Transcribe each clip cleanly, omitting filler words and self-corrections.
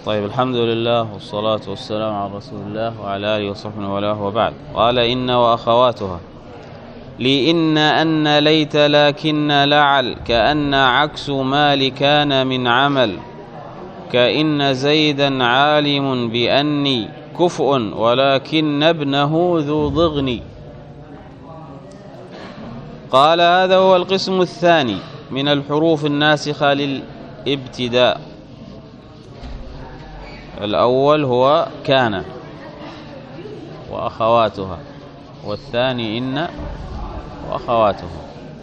طيب، الحمد لله والصلاة والسلام على رسول الله وعلى آله وصحبه وله وبعد. قال إن وأخواتها لإن أن ليت لكن لعل كأن عكس ما لكان من عمل كإن زيدا عالم بأني كفء ولكن ابنه ذو ضغن. قال هذا هو القسم الثاني من الحروف الناسخة للابتداء. الأول هو كان وأخواتها، والثاني إن وأخواتها.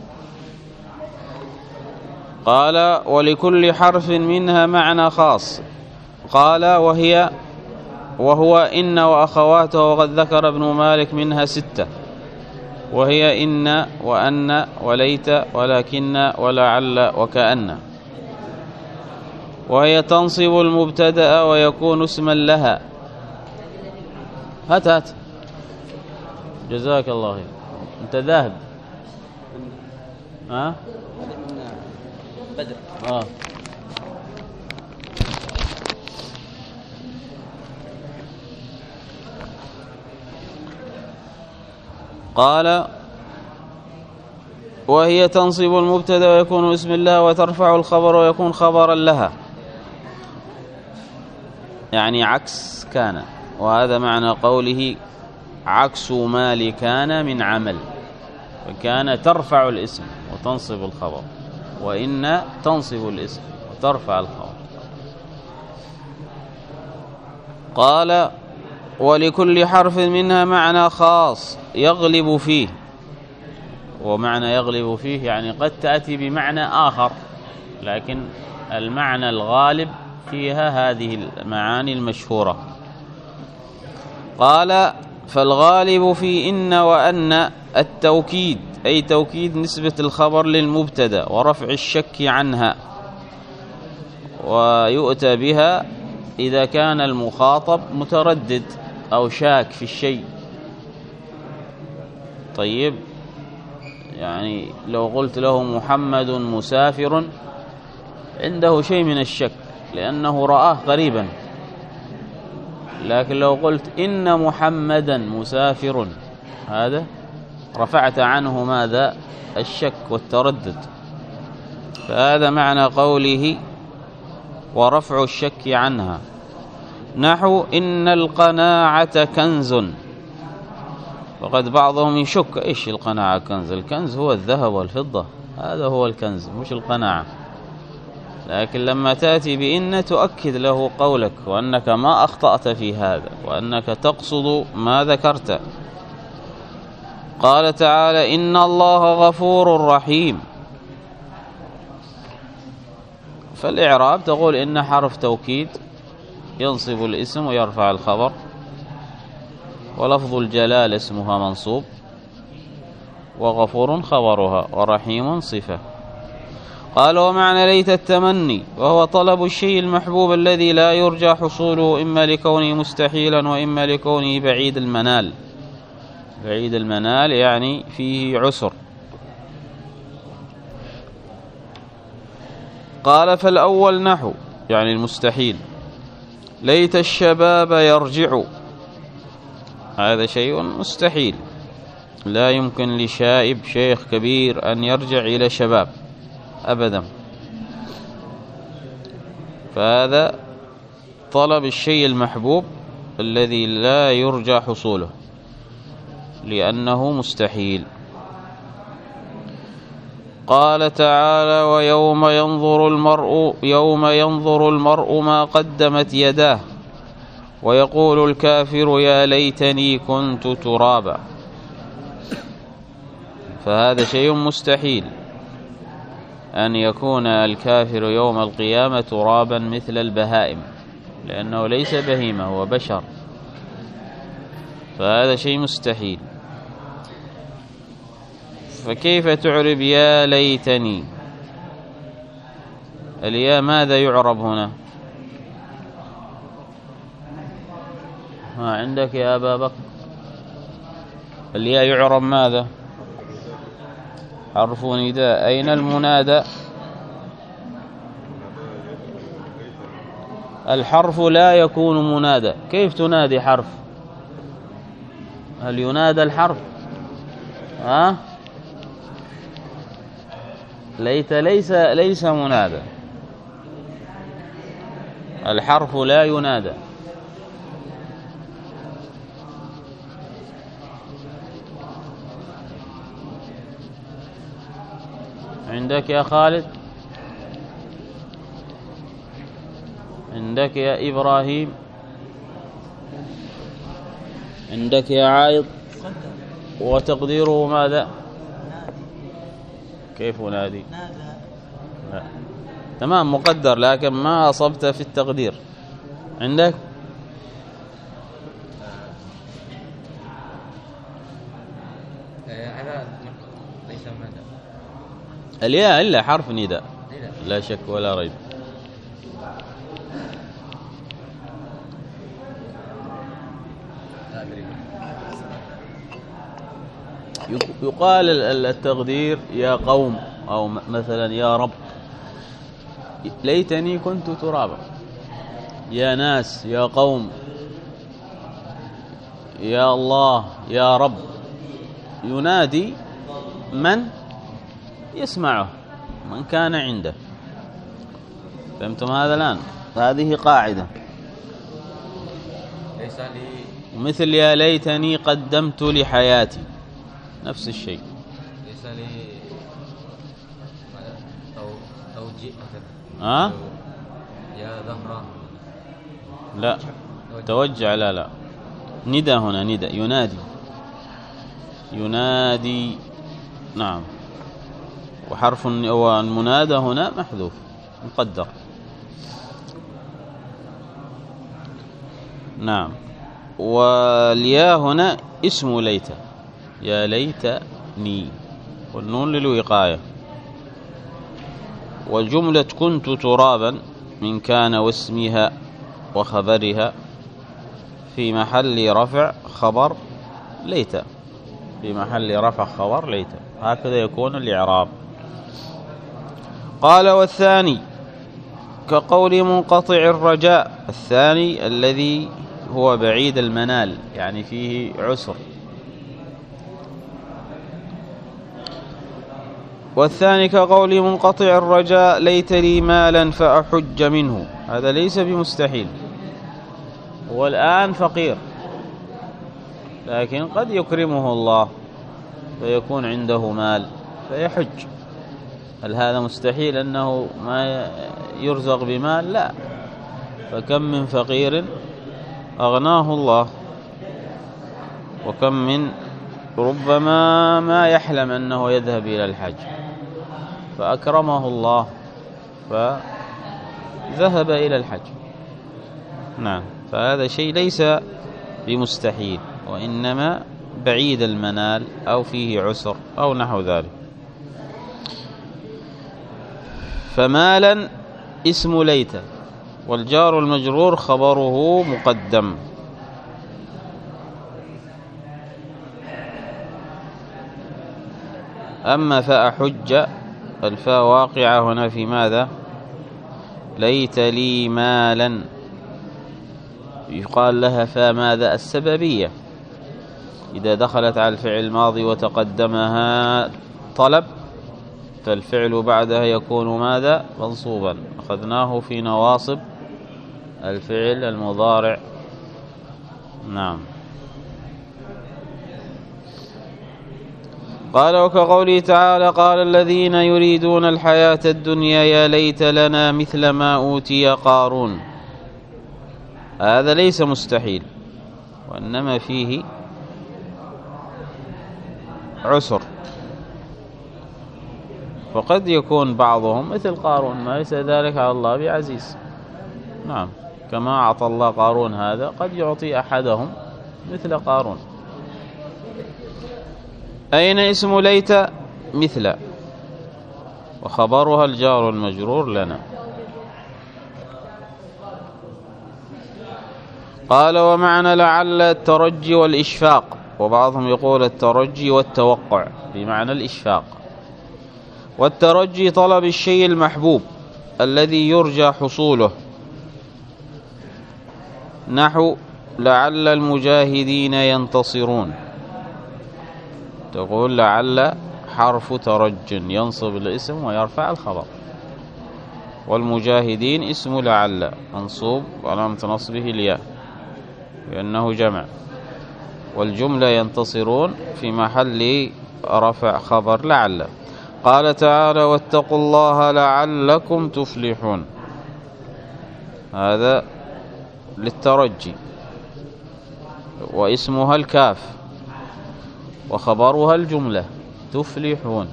قال ولكل حرف منها معنى خاص. قال وهو إن وأخواتها، وقد ذكر ابن مالك منها 6، وهي إن وأن وليت ولكن ولعل وكأن، وهي تنصب المبتدأ ويكون اسما لها. هات جزاك الله خير. أنت ذاهب بدر. قال وهي تنصب المبتدأ ويكون اسم الله، وترفع الخبر ويكون خبرا لها، يعني عكس كان. وهذا معنى قوله عكس ما لكان من عمل. وكان ترفع الاسم وتنصب الخبر، وإن تنصب الاسم وترفع الخبر. قال ولكل حرف منها معنى خاص يغلب فيه. ومعنى يغلب فيه يعني قد تأتي بمعنى آخر، لكن المعنى الغالب فيها هذه المعاني المشهورة. قال فالغالب في إن وأن التوكيد، أي توكيد نسبة الخبر للمبتدأ ورفع الشك عنها، ويؤتى بها إذا كان المخاطب متردد أو شاك في الشيء. طيب، يعني لو قلت له محمد مسافر عنده شيء من الشك لأنه رآه قريبا، لكن لو قلت إن محمدا مسافر، هذا رفعت عنه ماذا؟ الشك والتردد. فهذا معنى قوله ورفع الشك عنها. نحو إن القناعة كنز. وقد بعضهم يشك إيش القناعة كنز؟ الكنز هو الذهب والفضة، هذا هو الكنز مش القناعة. لكن لما تأتي بإن تؤكد له قولك وأنك ما أخطأت في هذا، وأنك تقصد ما ذكرت. قال تعالى إن الله غفور رحيم. فالإعراب تقول إن حرف توكيد ينصب الاسم ويرفع الخبر، ولفظ الجلال اسمها منصوب، وغفور خبرها، ورحيم صفة. قال ومعنى ليت التمني، وهو طلب الشيء المحبوب الذي لا يرجى حصوله، إما لكونه مستحيلا وإما لكونه بعيد المنال. بعيد المنال يعني فيه عسر. قال فالأول نحو يعني المستحيل ليت الشباب يرجع، هذا شيء مستحيل، لا يمكن لشائب شيخ كبير أن يرجع إلى شباب أبدا. فهذا طلب الشيء المحبوب الذي لا يرجى حصوله لأنه مستحيل. قال تعالى ويوم ينظر المرء ما قدمت يداه ويقول الكافر يا ليتني كنت ترابا. فهذا شيء مستحيل أن يكون الكافر يوم القيامة ترابا مثل البهائم، لأنه ليس بهيمة، هو بشر. فهذا شيء مستحيل. فكيف تعرب يا ليتني؟ الياء ماذا يعرب هنا؟ عندك يا أبا بكر الياء يعرب ماذا؟ حرف نداء. أين المنادى؟ الحرف لا يكون منادى. كيف تنادي حرف؟ هل ينادى الحرف؟ ليت ليس منادى. الحرف لا ينادى. عندك يا خالد؟ عندك يا إبراهيم؟ عندك يا عايض؟ وتقديره ماذا؟ كيف نادي؟ لا. تمام مقدر، لكن ما أصبت في التقدير. عندك؟ الياء إلا حرف نداء لا شك ولا ريب. يقال التقدير يا قوم، أو مثلا يا رب، ليتني كنت ترابا. يا ناس، يا قوم، يا الله، يا رب. ينادي من يسمعه، من كان عنده. فهمتم هذا الآن؟ هذه قاعدة. مثل يا ليتني قدمت لحياتي، نفس الشيء. ليس لي توجيه يا ظهرا. لا توجع، لا ندى هنا، ندى ينادي. نعم. وحرف المنادى هنا محذوف مقدر. نعم. والياء هنا اسم ليت، يا ليتني، والنون للوقاية. وجملة كنت ترابا من كان واسمها وخبرها في محل رفع خبر ليت، في محل رفع خبر ليت. هكذا يكون الإعراب. قال والثاني كقول منقطع الرجاء، الثاني الذي هو بعيد المنال، يعني فيه عسر. والثاني كقول منقطع الرجاء ليت لي مالا فأحج منه، هذا ليس بمستحيل. هو الآن فقير، لكن قد يكرمه الله فيكون عنده مال فيحج. هل هذا مستحيل أنه ما يرزق بمال؟ لا. فكم من فقير أغناه الله، وكم من ربما ما يحلم أنه يذهب إلى الحج فأكرمه الله فذهب إلى الحج. نعم. فهذا شيء ليس بمستحيل، وإنما بعيد المنال أو فيه عسر أو نحو ذلك. فمالا اسم ليت، والجار المجرور خبره مقدم. أما فأحج، الفاء واقعة هنا في ماذا؟ ليت لي مالا، يقال لها فاء ماذا؟ السببية. إذا دخلت على الفعل الماضي وتقدمها طلب فالفعل بعدها يكون ماذا؟ منصوبا. أخذناه في نواصب الفعل المضارع. نعم. قال وكقوله تعالى قال الذين يريدون الحياة الدنيا يا ليت لنا مثل ما أوتي قارون، هذا ليس مستحيل، وإنما فيه عسر. فقد يكون بعضهم مثل قارون، ما ليس ذلك على الله بعزيز. نعم. كما أعطى الله قارون هذا قد يعطي أحدهم مثل قارون. أين اسم ليت؟ مثل، وخبرها الجار المجرور لنا. قال ومعنى لعل الترجي والإشفاق، وبعضهم يقول الترجي والتوقع بمعنى الإشفاق. والترجي طلب الشيء المحبوب الذي يرجى حصوله، نحو لعل المجاهدين ينتصرون، تقول لعل حرف ترج ينصب الاسم ويرفع الخبر، والمجاهدين اسم لعل منصوب وعلامة نصبه الياء لأنه جمع، والجملة ينتصرون في محل رفع خبر لعل. قال تعالى واتقوا الله لعلكم تفلحون، هذا للترجي، واسمها الكاف وخبرها الجملة تفلحون.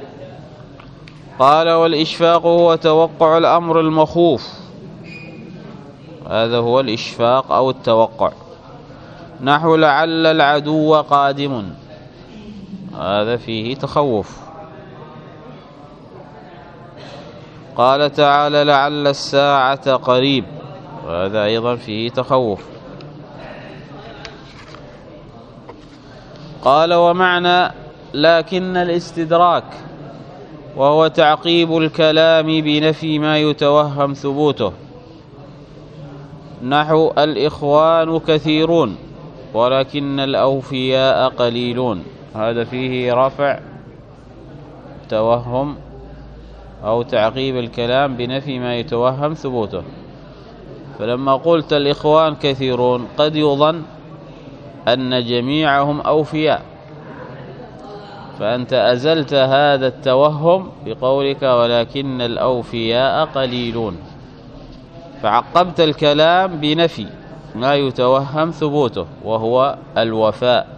قال والإشفاق هو توقع الأمر المخوف، هذا هو الإشفاق أو التوقع. نحو لعل العدو قادم، هذا فيه تخوف. قال تعالى لعل الساعة قريب، هذا أيضا فيه تخوف. قال ومعنى لكن الاستدراك وهو تعقيب الكلام بنفي ما يتوهم ثبوته. نحو الإخوان كثيرون ولكن الأوفياء قليلون، هذا فيه رفع توهم أو تعقيب الكلام بنفي ما يتوهم ثبوته. فلما قلت الإخوان كثيرون قد يظن أن جميعهم أوفياء، فأنت أزلت هذا التوهم بقولك ولكن الأوفياء قليلون، فعقبت الكلام بنفي ما يتوهم ثبوته وهو الوفاء،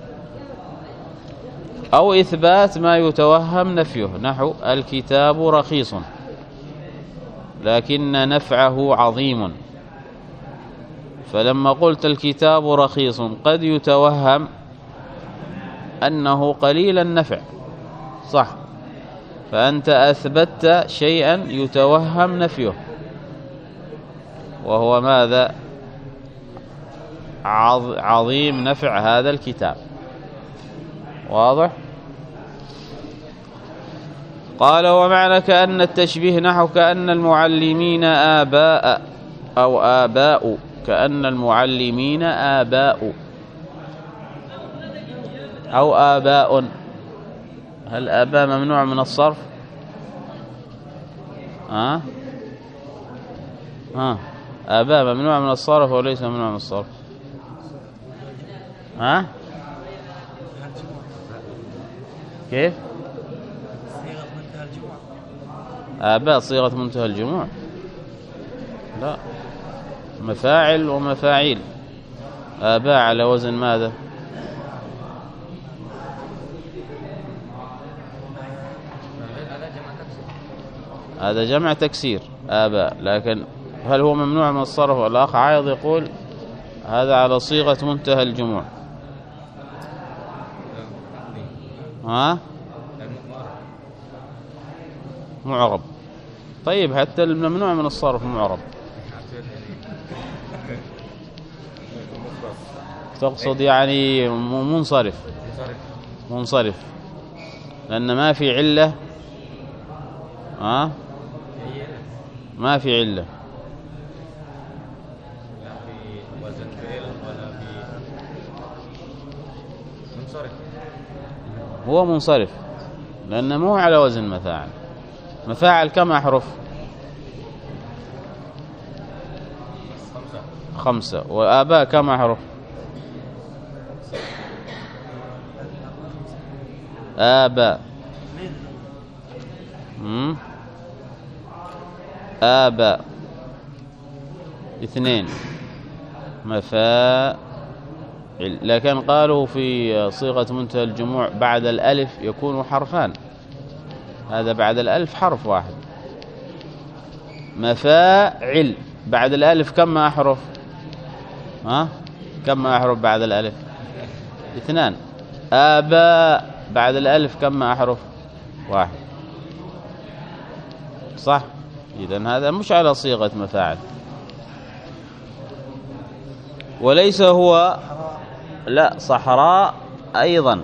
أو إثبات ما يتوهم نفيه. نحو الكتاب رخيص لكن نفعه عظيم، فلما قلت الكتاب رخيص قد يتوهم أنه قليل النفع، صح، فأنت أثبتت شيئا يتوهم نفيه وهو ماذا؟ عظيم نفع هذا الكتاب. واضح؟ قال ومعنى كأن التشبيه نحو كأن المعلمين آباء أو آباء، كأن المعلمين آباء أو آباء. هل آباء ممنوع من الصرف؟ آباء ممنوع من الصرف وليس ممنوع من الصرف؟ كيف؟ آباء صيغة منتهى الجموع؟ لا، مفاعل ومفاعيل. آباء على وزن ماذا؟ هذا جمع تكسير آباء، لكن هل هو ممنوع من الصرف؟ والأخ عايض يقول هذا على صيغة منتهى الجموع. معرب. طيب حتى الممنوع من الصرف معرب. تقصد يعني منصرف لأن ما في علة. ما في علة، هو منصرف لأنه مو على وزن مفاعل. مفاعل كم أحرف؟ 5. وآباء كم أحرف؟ آباء آباء 2 مفاعل، لكن قالوا في صيغة منتهى الجموع بعد الألف يكون حرفان، هذا بعد الألف حرف واحد. مفاعل بعد الألف كم أحرف؟ كم أحرف بعد الألف؟ 2. آباء بعد الألف كم أحرف؟ 1. صح؟ إذن هذا مش على صيغة مفاعل. وليس هو، لا، صحراء أيضا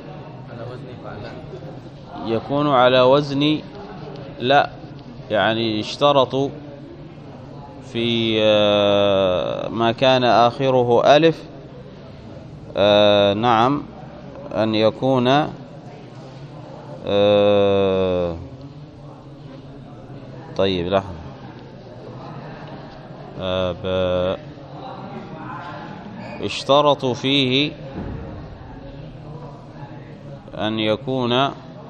يكون على وزن، لا، يعني اشترطوا في ما كان آخره ألف نعم أن يكون طيب لحظة اشترطوا فيه أن يكون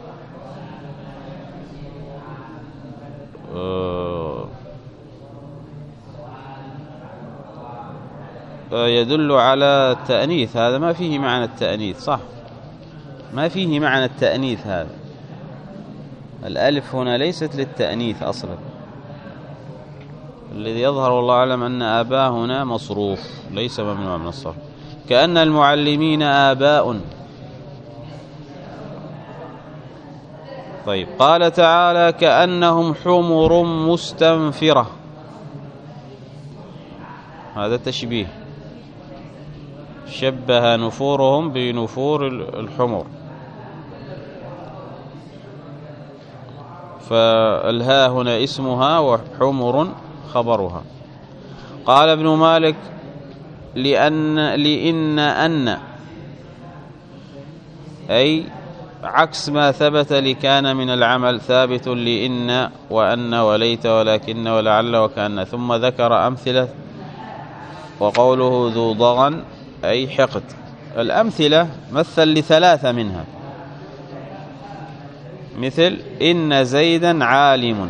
يدل على التأنيث. هذا ما فيه معنى التأنيث، صح؟ ما فيه معنى التأنيث. هذا الألف هنا ليست للتأنيث أصلا. الذي يظهر والله أعلم أن آباء هنا مصروف ليس ممنوع من الصرف. كأن المعلمين آباء. طيب قال تعالى كأنهم حمر مستنفرة، هذا تشبيه، شبه نفورهم بنفور الحمر، فالهاء هنا اسمها وحمر خبرها. قال ابن مالك لأن أي عكس ما ثبت لكان من العمل ثابت لإن وأن وليت ولكن ولعل وكأن، ثم ذكر أمثلة وقوله ذو ضغن أي حقد. الأمثلة مثل لثلاثة منها، مثل إن زيدا عالم،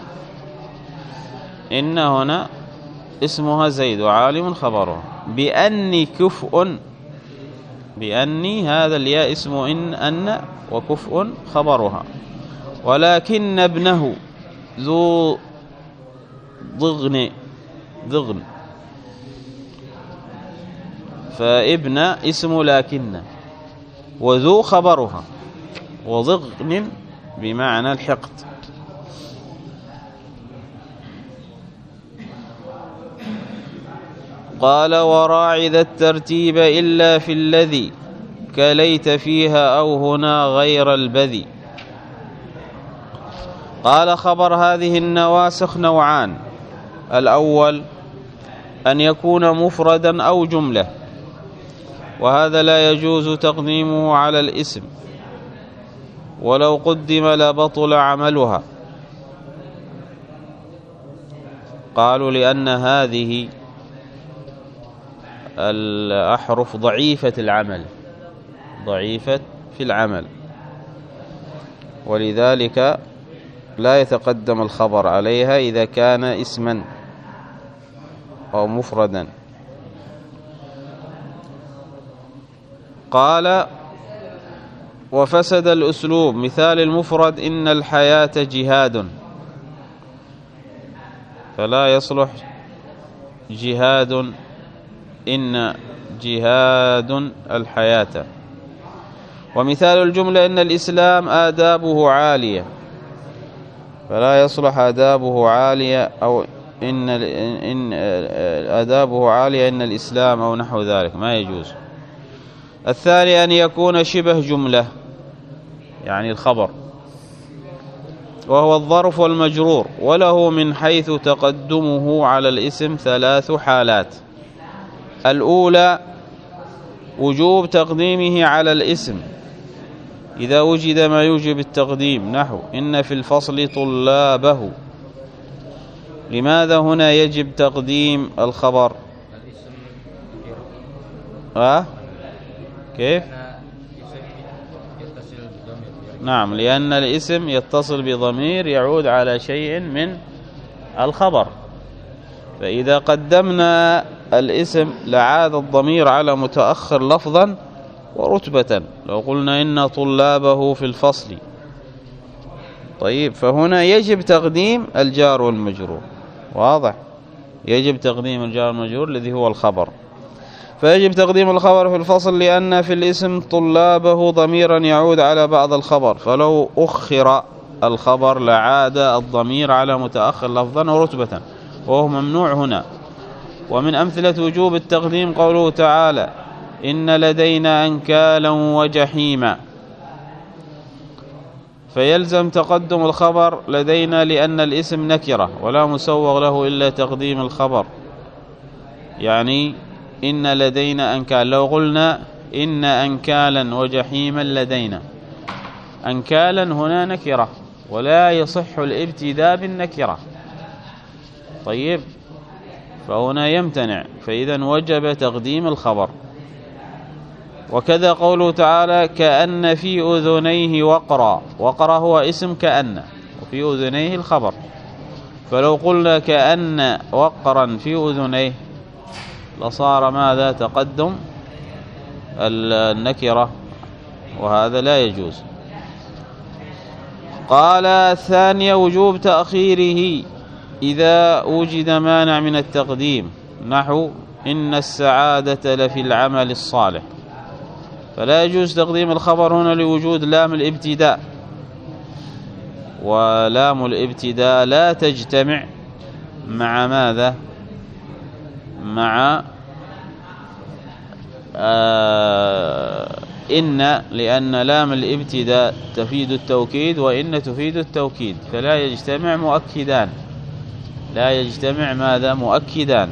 إن هنا اسمها زيد وعالم خبره. بأني كفء، بأني هذا الياء اسم أن وكفء خبرها. ولكن ابنه ذو ضغن، فابن اسم لكن، وذو خبرها، وضغن بمعنى الحقد. قال وراعي ذا الترتيب إلا في الذي كليت فيها أو هنا غير البذي. قال خبر هذه النواسخ نوعان: الأول أن يكون مفردا أو جملة، وهذا لا يجوز تقديمه على الاسم، ولو قدم لبطل عملها. قالوا لأن هذه الأحرف ضعيفة العمل، ضعيفة في العمل، ولذلك لا يتقدم الخبر عليها إذا كان اسما أو مفردا. قال وفسد الأسلوب. مثال المفرد إن الحياة جهاد، فلا يصلح جهاد إن جهاد الحياة. ومثال الجملة إن الإسلام آدابه عالية، فلا يصلح آدابه عالية أو إن آدابه عالية إن الإسلام أو نحو ذلك، ما يجوز. الثاني أن يكون شبه جملة، يعني الخبر، وهو الظرف والمجرور، وله من حيث تقدمه على الاسم ثلاث حالات: الأولى وجوب تقديمه على الاسم إذا وجد ما يوجب التقديم، نحو إن في الفصل طلابه. لماذا هنا يجب تقديم الخبر؟ كيف؟ نعم، لأن الاسم يتصل بضمير يعود على شيء من الخبر، فإذا قدمنا الاسم لعاد الضمير على متأخر لفظا ورتبة. لو قلنا إن طلابه في الفصل، طيب، فهنا يجب تقديم الجار والمجرور، واضح؟ يجب تقديم الجار والمجرور الذي هو الخبر، فيجب تقديم الخبر في الفصل لأن في الاسم طلابه ضميرا يعود على بعض الخبر، فلو أخر الخبر لعاد الضمير على متأخر لفظا ورتبة، وهو ممنوع هنا. ومن أمثلة وجوب التقديم قوله تعالى إن لدينا أنكالا وجحيما، فيلزم تقدم الخبر لدينا لأن الاسم نكرة ولا مسوغ له إلا تقديم الخبر. يعني إن لدينا أنكال. لو قلنا إن أنكالا وجحيما لدينا، أنكالا هنا نكرة ولا يصح الابتداء بالنكرة، طيب، فهنا يمتنع، فإذا وجب تقديم الخبر. وكذا قوله تعالى كأن في أذنيه وقرا، وقرا هو اسم كأن، وفي أذنيه الخبر، فلو قلنا كأن وقرا في أذنيه لصار ماذا؟ تقدم النكرة، وهذا لا يجوز. قال الثانية وجوب تأخيره إذا وجد مانع من التقديم، نحو إن السعادة لفي العمل الصالح، فلا يجوز تقديم الخبر هنا لوجود لام الابتداء، ولام الابتداء لا تجتمع مع ماذا؟ مع إن، لأن لام الابتداء تفيد التوكيد وإن تفيد التوكيد، فلا يجتمع مؤكدان، لا يجتمع ماذا؟ مؤكدان،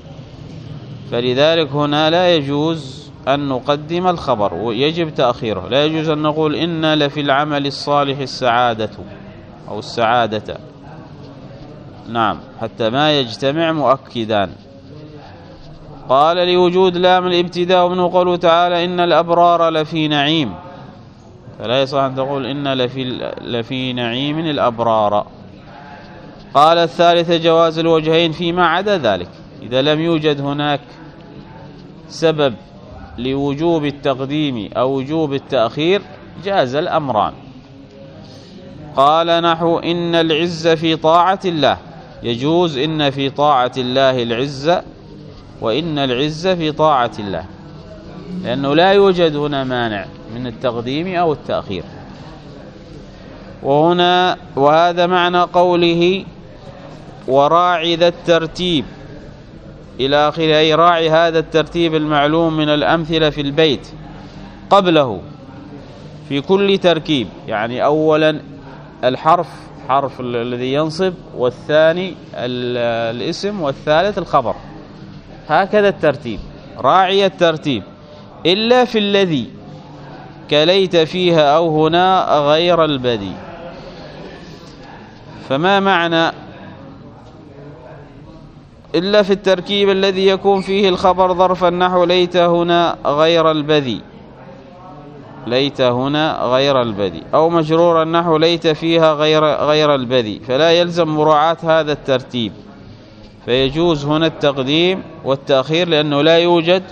فلذلك هنا لا يجوز أن نقدم الخبر ويجب تأخيره. لا يجوز أن نقول إن لفي العمل الصالح السعادة أو السعادة، نعم، حتى ما يجتمع مؤكدان. قال لوجود لام الابتداء ومنه قوله تعالى إن الأبرار لفي نعيم، فلا يصح أن تقول إن لفي نعيم الأبرار. قال الثالثة جواز الوجهين فيما عدا ذلك، إذا لم يوجد هناك سبب لوجوب التقديم أو وجوب التأخير جاز الأمران. قال نحو إن العز في طاعة الله، يجوز إن في طاعة الله العزة، وإن العز في طاعة الله، لأنه لا يوجد هنا مانع من التقديم أو التأخير. وهذا معنى قوله وراعي ذا الترتيب إلى آخره، أي راعي هذا الترتيب المعلوم من الأمثلة في البيت قبله في كل تركيب، يعني أولا الحرف، حرف الذي ينصب، والثاني الاسم، والثالث الخبر، هكذا الترتيب، راعي الترتيب، إلا في الذي كليت فيها أو هنا غير البدي. فما معنى إلا في التركيب الذي يكون فيه الخبر ظرفا نحو ليت هنا غير البذي، ليت هنا غير البذي، أو مجرورا نحو ليت فيها غير البذي، فلا يلزم مراعاة هذا الترتيب، فيجوز هنا التقديم والتأخير، لأنه لا يوجد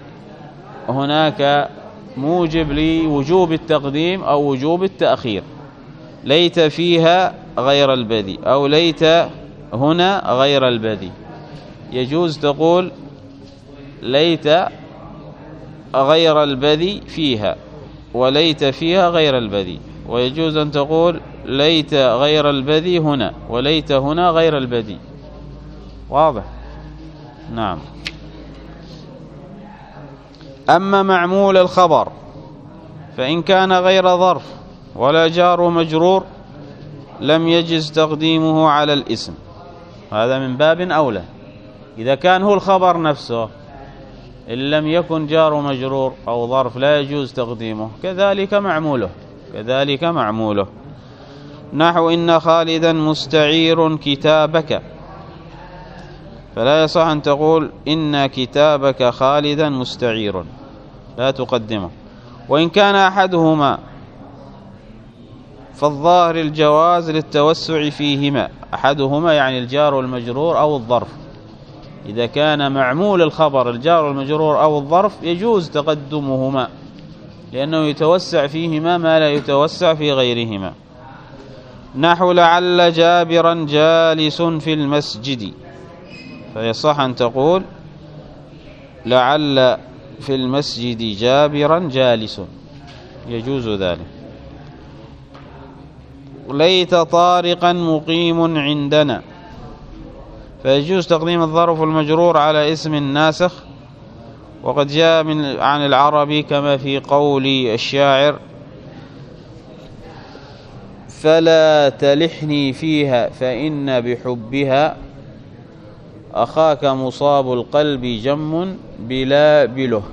هناك موجب لوجوب التقديم أو وجوب التأخير. ليت فيها غير البذي أو ليت هنا غير البذي، يجوز تقول ليت غير البذي فيها، وليت فيها غير البذي، ويجوز أن تقول ليت غير البذي هنا، وليت هنا غير البذي. واضح؟ نعم. أما معمول الخبر فإن كان غير ظرف ولا جار مجرور لم يجز تقديمه على الاسم، هذا من باب أولى. إذا كان هو الخبر نفسه إن لم يكن جار مجرور أو ظرف لا يجوز تقديمه، كذلك معموله، كذلك معموله. نحو إن خالدا مستعير كتابك، فلا يصح أن تقول إن كتابك خالدا مستعير، لا تقدمه. وإن كان أحدهما فالظاهر الجواز للتوسع فيهما، أحدهما يعني الجار والمجرور أو الظرف، إذا كان معمول الخبر الجار والمجرور أو الظرف يجوز تقدمهما، لأنه يتوسع فيهما ما لا يتوسع في غيرهما. نحو لعل جابرا جالس في المسجد، فيصح أن تقول لعل في المسجد جابرا جالس، يجوز ذلك. ليت طارقا مقيم عندنا، فيجوز تقديم الظرف المجرور على اسم الناسخ، وقد جاء عن العربي كما في قول الشاعر فلا تلحني فيها فإن بحبها أخاك مصاب القلب جم بلا بله.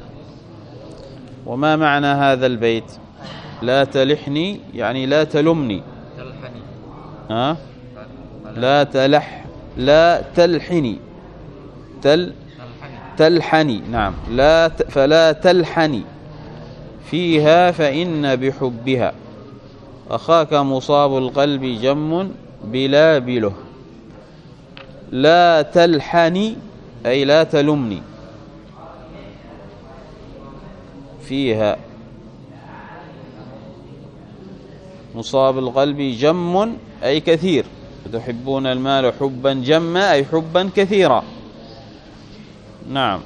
وما معنى هذا البيت؟ لا تلحني يعني لا تلمني. تلحني. ها؟ لا تلحني. تلحني نعم. فلا تلحني فيها فإن بحبها. أخاك مصاب القلب جم بلا بله. لا تلحني أي لا تلمني فيها. مصاب القلب جم أي كثير. تحبون المال حبا جما أي حبا كثيرا. نعم.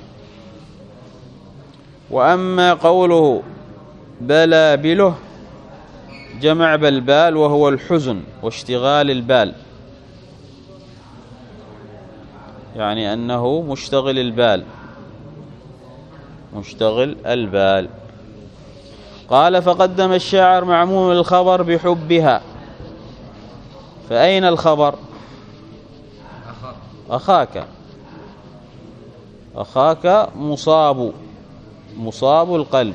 وأما قوله بلا بله جمع بلبال وهو الحزن واشتغال البال، يعني أنه مشتغل البال. قال فقدم الشاعر معمول الخبر بحبها. فأين الخبر؟ أخاك مصاب القلب.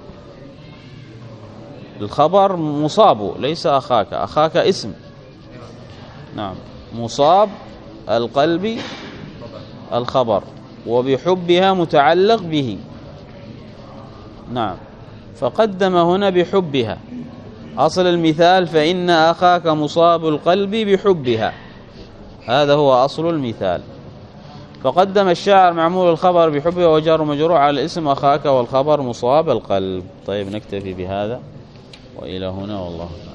الخبر مصاب ليس أخاك اسم. نعم. مصاب القلب الخبر، وبحبها متعلق به. نعم. فقدم هنا بحبها. أصل المثال فإن أخاك مصاب القلب بحبها، هذا هو أصل المثال. فقدم الشاعر معمول الخبر بحبها وجر مجرور على الاسم أخاك والخبر مصاب القلب. طيب نكتفي بهذا وإلى هنا والله تعالى.